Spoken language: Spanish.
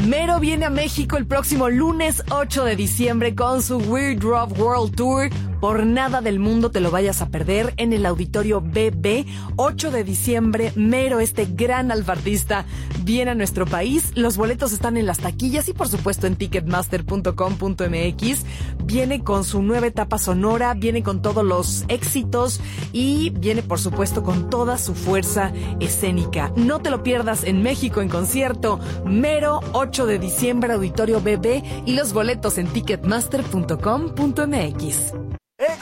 Mero viene a México el próximo lunes 8 de diciembre con su Weird Rock World Tour. Por nada del mundo te lo vayas a perder en el Auditorio BB. 8 de diciembre, Mero, este gran alfartista, viene a nuestro país. Los boletos están en las taquillas y por supuesto en ticketmaster.com.mx. Viene con su nueva etapa sonora, viene con todos los éxitos y viene por supuesto con toda su fuerza escénica. No te lo pierdas en México en concierto. Mero, 8 de diciembre, Auditorio BB, y los boletos en ticketmaster.com.mx.